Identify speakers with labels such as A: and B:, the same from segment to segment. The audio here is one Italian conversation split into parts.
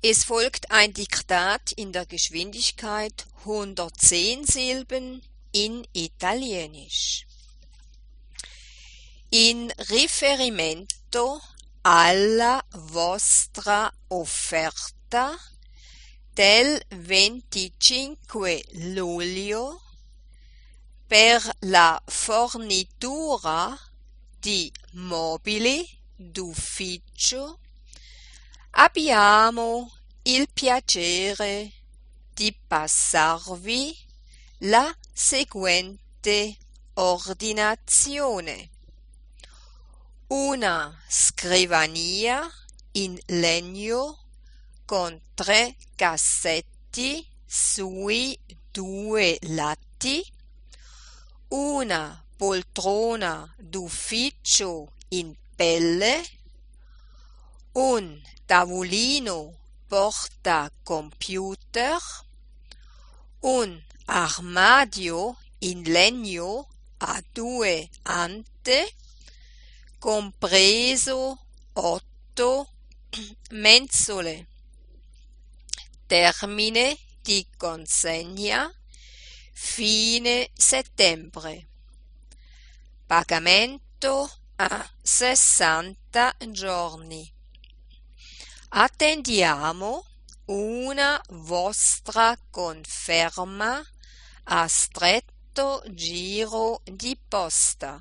A: Es folgt ein Diktat in der Geschwindigkeit 110 Silben in Italienisch. In riferimento alla vostra offerta del 25 luglio per la fornitura di mobili d'ufficio, abbiamo il piacere di passarvi la seguente ordinazione: una scrivania in legno con 3 cassetti sui 2 lati, una poltrona d'ufficio in pelle, un tavolino portacomputer, un armadio in legno a 2 ante, compreso 8 mensole. Termine di consegna fine settembre. Pagamento a 60 giorni. Attendiamo una vostra conferma a stretto giro di posta.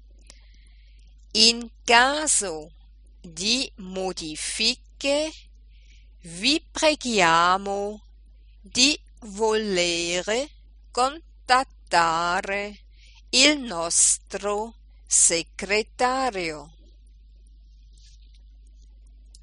A: In caso di modifiche vi preghiamo di volere contattare il nostro segretario.